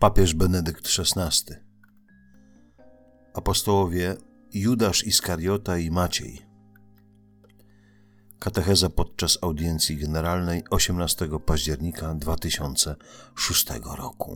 Papież Benedykt XVI. Apostołowie Judasz Iskariota i Maciej. Katecheza podczas audiencji generalnej 18 października 2006 roku.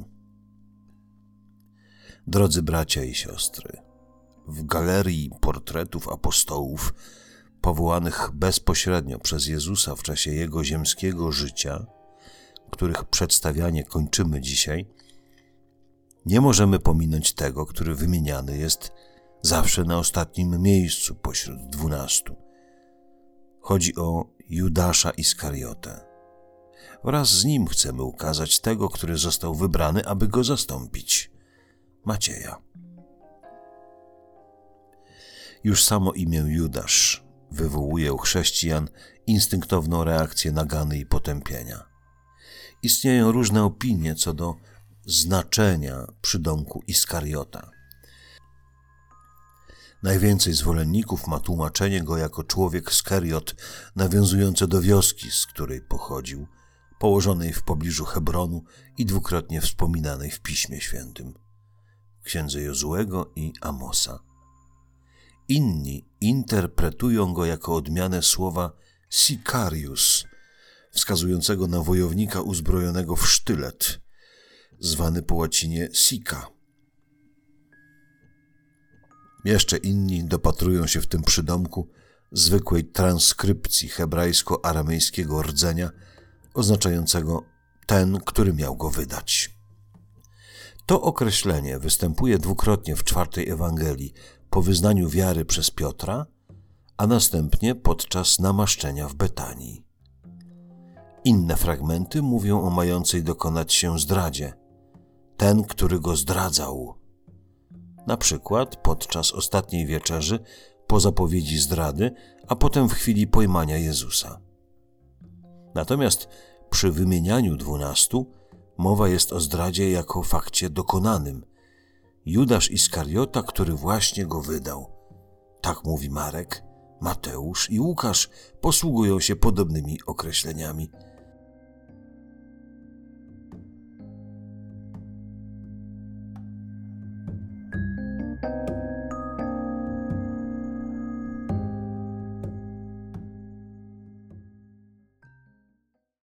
Drodzy bracia i siostry, w galerii portretów apostołów powołanych bezpośrednio przez Jezusa w czasie Jego ziemskiego życia, których przedstawianie kończymy dzisiaj, nie możemy pominąć tego, który wymieniany jest zawsze na ostatnim miejscu pośród 12. Chodzi o Judasza Iskariotę. Wraz z nim chcemy ukazać tego, który został wybrany, aby go zastąpić, Macieja. Już samo imię Judasz wywołuje u chrześcijan instynktowną reakcję nagany i potępienia. Istnieją różne opinie co do znaczenia przydomku Iskariota. Najwięcej zwolenników ma tłumaczenie go jako człowiek Skeriot, nawiązujące do wioski, z której pochodził, położonej w pobliżu Hebronu i dwukrotnie wspominanej w Piśmie Świętym, w księdze Jozuego i Amosa. Inni interpretują go jako odmianę słowa sicarius, wskazującego na wojownika uzbrojonego w sztylet, zwany po łacinie sica. Jeszcze inni dopatrują się w tym przydomku zwykłej transkrypcji hebrajsko-aramejskiego rdzenia, oznaczającego ten, który miał go wydać. To określenie występuje dwukrotnie w 4 Ewangelii, po wyznaniu wiary przez Piotra, a następnie podczas namaszczenia w Betanii. Inne fragmenty mówią o mającej dokonać się zdradzie. Ten, który go zdradzał. Na przykład podczas ostatniej wieczerzy, po zapowiedzi zdrady, a potem w chwili pojmania Jezusa. Natomiast przy wymienianiu 12 mowa jest o zdradzie jako fakcie dokonanym. Judasz Iskariota, który właśnie go wydał. Tak mówi Marek, Mateusz i Łukasz, posługują się podobnymi określeniami.